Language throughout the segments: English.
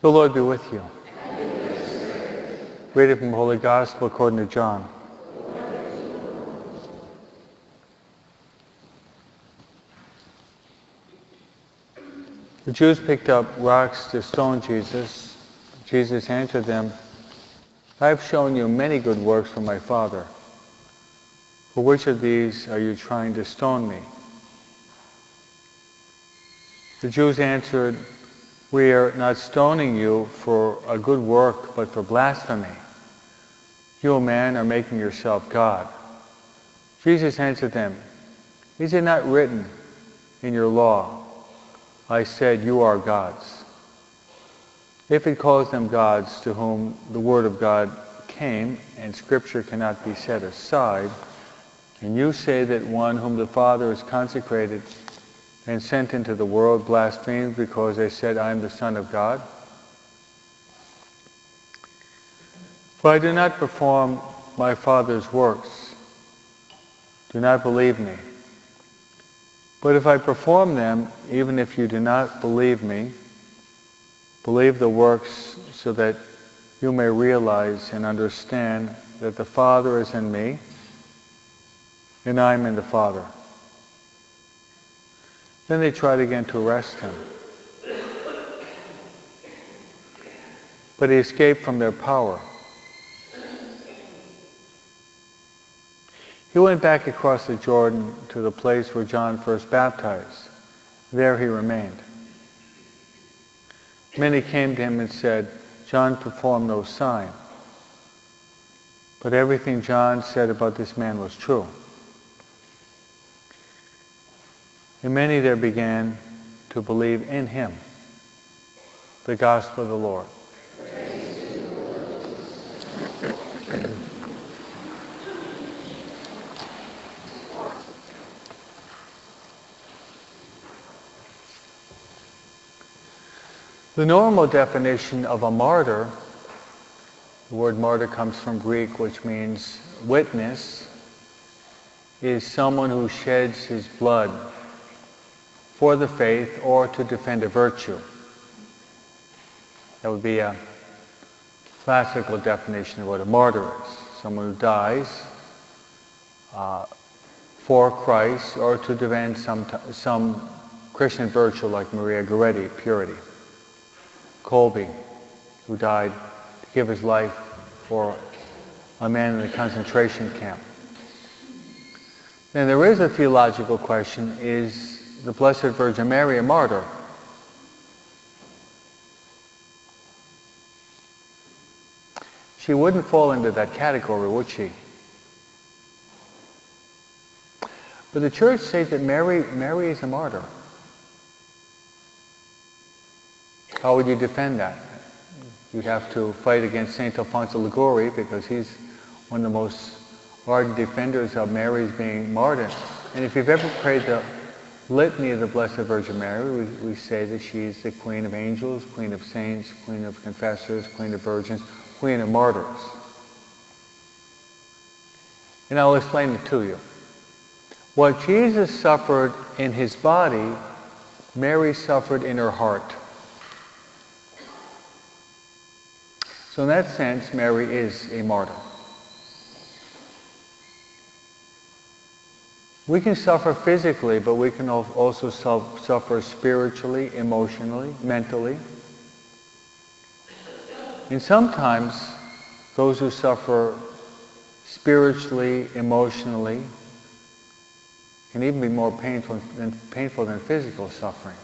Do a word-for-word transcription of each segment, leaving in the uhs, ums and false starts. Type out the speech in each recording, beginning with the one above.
The Lord be with you. Reading from the Holy Gospel according to John. The Jews picked up rocks to stone Jesus. Jesus answered them, I have shown you many good works from my Father. For which of these are you trying to stone me? The Jews answered, we are not stoning you for a good work, but for blasphemy. You, a man, are making yourself God. Jesus answered them, is it not written in your law, I said you are gods? If it calls them gods to whom the word of God came, and Scripture cannot be set aside, and you say that one whom the Father has consecrated and sent into the world blasphemed because they said, I am the Son of God? For I do not perform my Father's works. Do not believe me. But if I perform them, even if you do not believe me, believe the works so that you may realize and understand that the Father is in me and I am in the Father. Then they tried again to arrest him. But he escaped from their power. He went back across the Jordan to the place where John first baptized. There he remained. Many came to him and said, John performed no sign. But everything John said about this man was true. And many there began to believe in him. The Gospel of the Lord. The normal definition of a martyr, the word martyr comes from Greek, which means witness, is someone who sheds his blood for the faith or to defend a virtue. That would be a classical definition of what a martyr is. Someone who dies uh, for Christ or to defend some, some Christian virtue like Maria Goretti, purity. Colby, who died to give his life for a man in the concentration camp. Then there is a theological question, is the Blessed Virgin Mary a martyr? She wouldn't fall into that category, would she? But the Church says that Mary, Mary is a martyr. How would you defend that? You'd have to fight against Saint Alfonso Liguori because he's one of the most ardent defenders of Mary's being martyred. And if you've ever prayed the Litany of the Blessed Virgin Mary, we, we say that she's the Queen of Angels, Queen of Saints, Queen of Confessors, Queen of Virgins, Queen of Martyrs. And I'll explain it to you. What Jesus suffered in his body, Mary suffered in her heart. So in that sense, Mary is a martyr. We can suffer physically, but we can also suffer spiritually, emotionally, mentally. And sometimes those who suffer spiritually, emotionally, can even be more painful than, painful than physical suffering.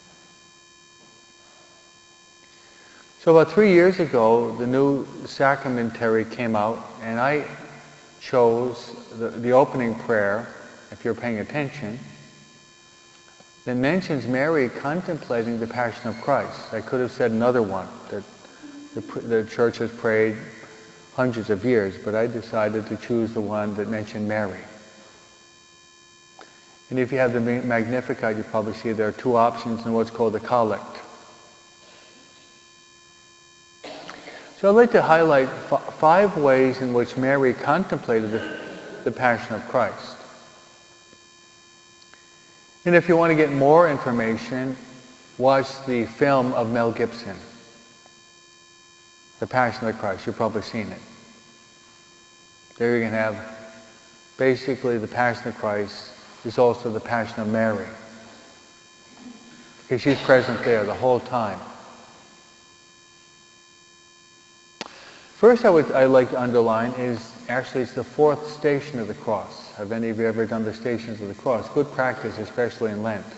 So about three years ago, the new sacramentary came out, and I chose the, the opening prayer, if you're paying attention, that mentions Mary contemplating the Passion of Christ. I could have said another one that the, the Church has prayed hundreds of years, but I decided to choose the one that mentioned Mary. And if you have the Magnificat, you probably see there are two options in what's called the Collect. So I'd like to highlight f- five ways in which Mary contemplated the, the Passion of Christ. And if you want to get more information, watch the film of Mel Gibson. The Passion of the Christ. You've probably seen it. There you can have basically the Passion of Christ is also the Passion of Mary. Because she's present there the whole time. First I would I'd like to underline is actually it's the fourth station of the cross. Have any of you ever done the stations of the cross? Good practice, especially in Lent.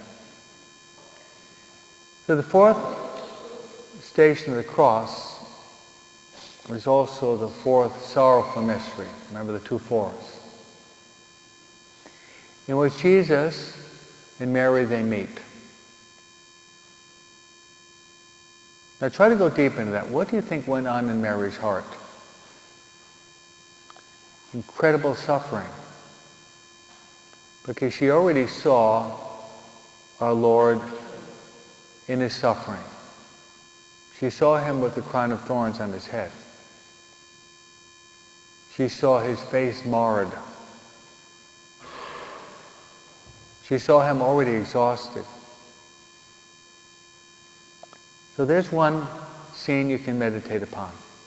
So the fourth station of the cross is also the fourth sorrowful mystery. Remember the two fours. In which Jesus and Mary, they meet. Now try to go deep into that. What do you think went on in Mary's heart? Incredible suffering. Because she already saw our Lord in his suffering. She saw him with the crown of thorns on his head. She saw his face marred. She saw him already exhausted. So there's one scene you can meditate upon.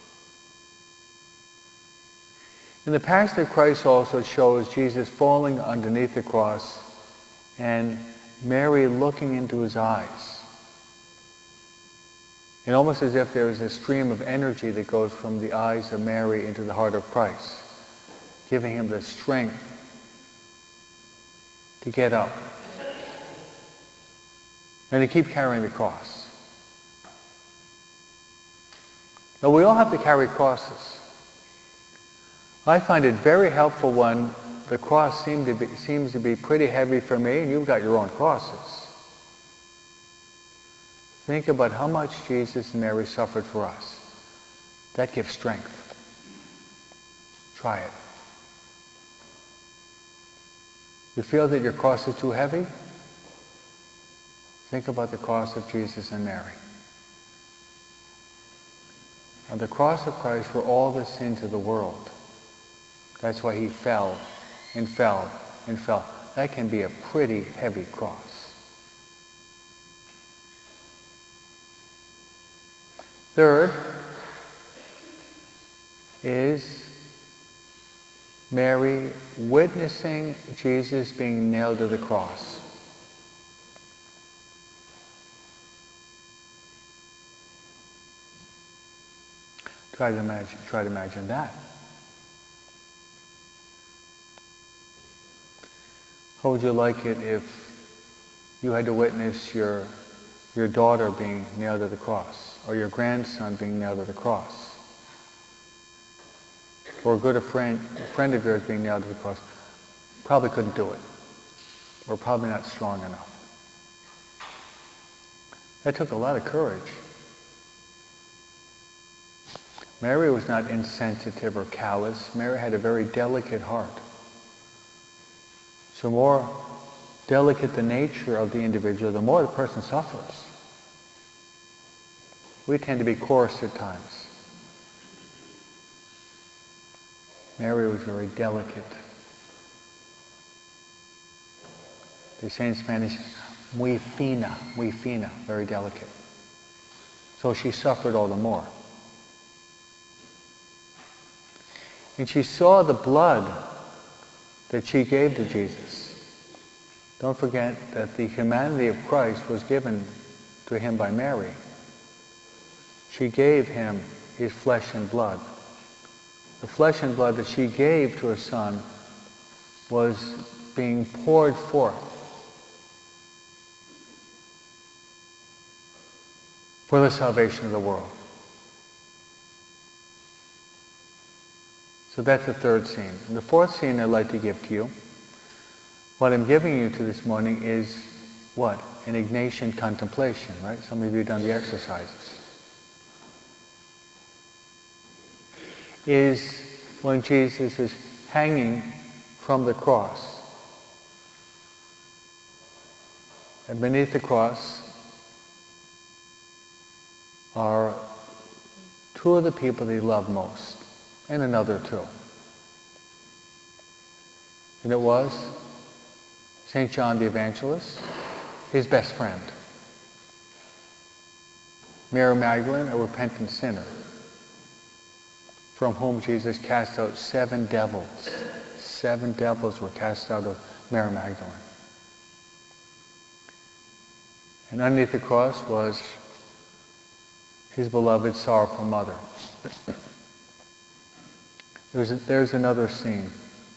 In the Passion of Christ also it shows Jesus falling underneath the cross and Mary looking into his eyes. And almost as if there is a stream of energy that goes from the eyes of Mary into the heart of Christ, giving him the strength to get up and to keep carrying the cross. Now we all have to carry crosses. I find it very helpful when the cross seem to be, seems to be pretty heavy for me and you've got your own crosses. Think about how much Jesus and Mary suffered for us. That gives strength. Try it. You feel that your cross is too heavy? Think about the cross of Jesus and Mary. On the cross of Christ were all the sins of the world. That's why he fell and fell and fell. That can be a pretty heavy cross. Third is Mary witnessing Jesus being nailed to the cross. Try to imagine, try to imagine that. How would you like it if you had to witness your, your daughter being nailed to the cross, or your grandson being nailed to the cross, or a good friend, a friend of yours being nailed to the cross? Probably couldn't do it. Or probably not strong enough. That took a lot of courage. Mary was not insensitive or callous. Mary had a very delicate heart. So more delicate the nature of the individual, the more the person suffers. We tend to be coarse at times. Mary was very delicate. They say in Spanish, muy fina, muy fina, very delicate. So she suffered all the more. And she saw the blood that she gave to Jesus. Don't forget that the humanity of Christ was given to him by Mary. She gave him his flesh and blood. The flesh and blood that she gave to her son was being poured forth for the salvation of the world. So that's the third scene. And the fourth scene I'd like to give to you, what I'm giving you to this morning is what? An Ignatian contemplation, right? Some of you have done the exercises. Is when Jesus is hanging from the cross. And beneath the cross are two of the people that he loved most, and another too. And it was Saint John the Evangelist, his best friend. Mary Magdalene, a repentant sinner. from whom Jesus cast out seven devils. Seven devils were cast out of Mary Magdalene. And underneath the cross was his beloved sorrowful mother. There's, a, there's another scene.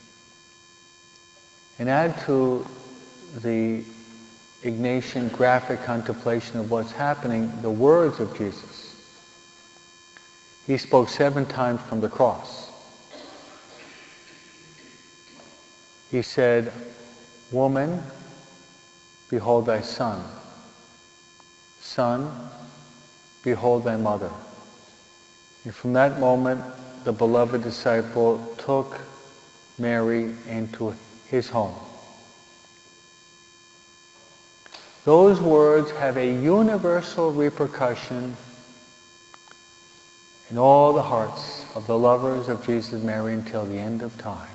And add to the Ignatian graphic contemplation of what's happening the words of Jesus. He spoke seven times from the cross. He said, "Woman, behold thy son. Son, behold thy mother." And from that moment, the beloved disciple took Mary into his home. Those words have a universal repercussion in all the hearts of the lovers of Jesus and Mary until the end of time.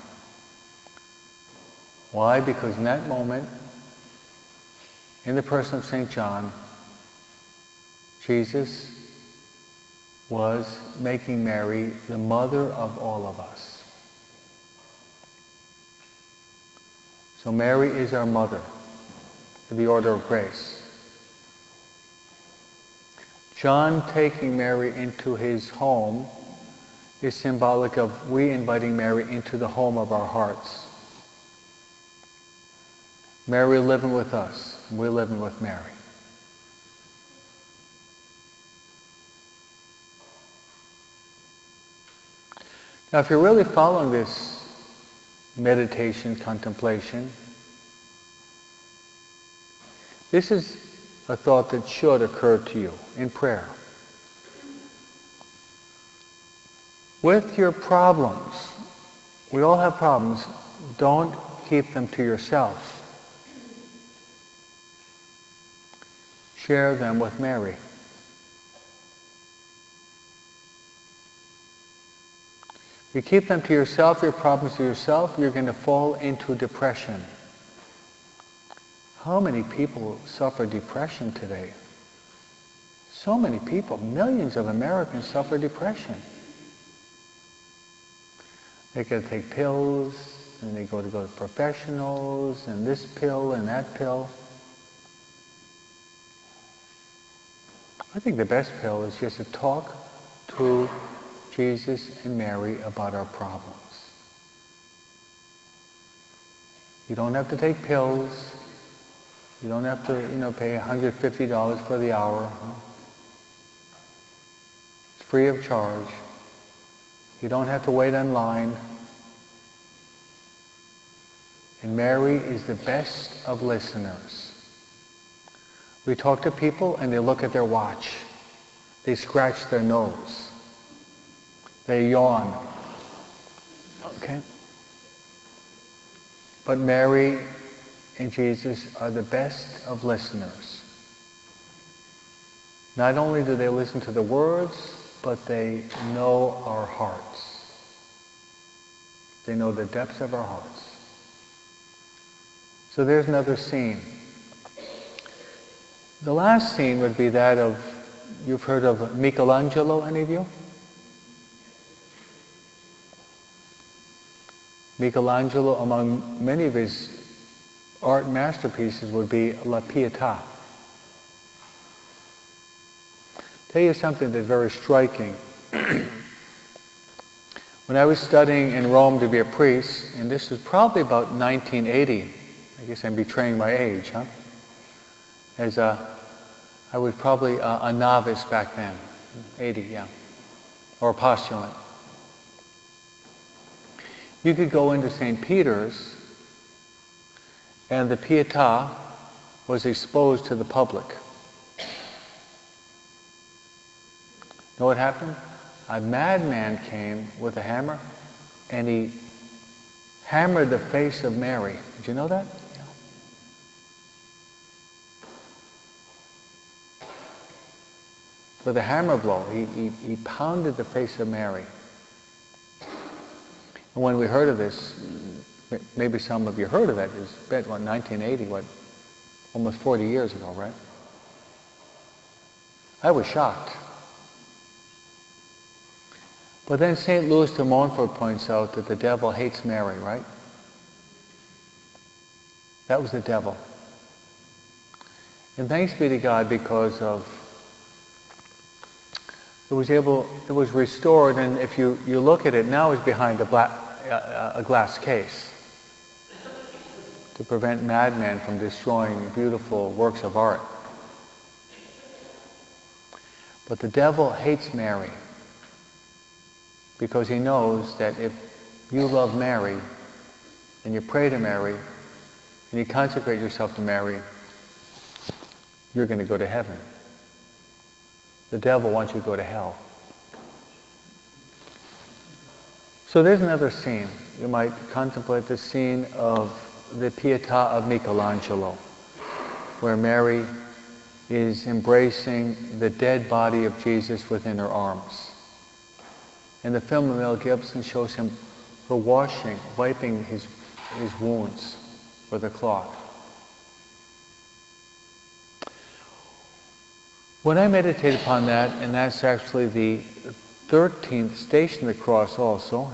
Why? Because in that moment, in the person of Saint John, Jesus was making Mary the mother of all of us. So Mary is our mother, to the order of grace. John taking Mary into his home is symbolic of we inviting Mary into the home of our hearts. Mary living with us, and we're living with Mary. Now, if you're really following this meditation, contemplation, this is a thought that should occur to you in prayer. With your problems, we all have problems, don't keep them to yourself. Share them with Mary. If you keep them to yourself, your problems to yourself, you're going to fall into depression. How many people suffer depression today? So many people, millions of Americans suffer depression. They got to take pills, and they go to go to professionals, and this pill and that pill. I think the best pill is just to talk to Jesus and Mary about our problems. You don't have to take pills. You don't have to, you know, pay one hundred fifty dollars for the hour. It's free of charge. You don't have to wait in line. And Mary is the best of listeners. We talk to people and they look at their watch. They scratch their nose. They yawn. Okay? But Mary and Jesus are the best of listeners. Not only do they listen to the words, but they know our hearts. They know the depths of our hearts. So there's another scene. The last scene would be that of, you've heard of Michelangelo, any of you? Michelangelo, among many of his art masterpieces, would be La Pietà. Tell you something that's very striking. When I was studying in Rome to be a priest, and this was probably about nineteen eighty, I guess I'm betraying my age, huh? As a, I was probably a, a novice back then, eighty, yeah, or a postulant. You could go into Saint Peter's, and the Pietà was exposed to the public. Know what happened? A madman came with a hammer, and he hammered the face of Mary. Did you know that? Yeah. With a hammer blow, he, he, he pounded the face of Mary. And when we heard of this, maybe some of you heard of it, it was what, nineteen eighty, what, almost forty years ago, right? I was shocked. But then Saint Louis de Montfort points out that the devil hates Mary, right? That was the devil. And thanks be to God, because of it was able, it was restored, and if you, you look at it now, it's behind a, black, uh, a glass case to prevent madmen from destroying beautiful works of art. But the devil hates Mary because he knows that if you love Mary and you pray to Mary and you consecrate yourself to Mary, you're going to go to heaven. The devil wants you to go to hell. So there's another scene. You might contemplate the scene of the Pietà of Michelangelo, where Mary is embracing the dead body of Jesus within her arms. In the film of Mel Gibson shows him, her washing, wiping his, his wounds with a cloth. When I meditate upon that, and that's actually the thirteenth station of the cross also,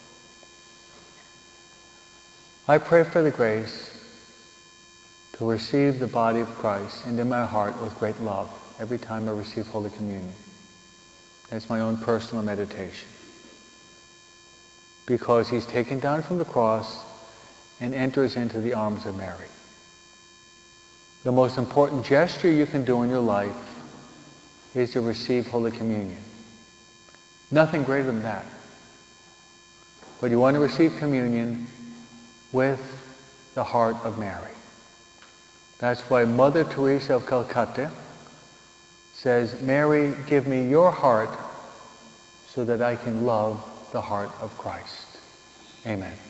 I pray for the grace to receive the body of Christ into my heart with great love every time I receive Holy Communion. That's my own personal meditation. Because he's taken down from the cross and enters into the arms of Mary. The most important gesture you can do in your life is to receive Holy Communion. Nothing greater than that. But you want to receive communion with the heart of Mary. That's why Mother Teresa of Calcutta says, Mary, give me your heart so that I can love the heart of Christ. Amen.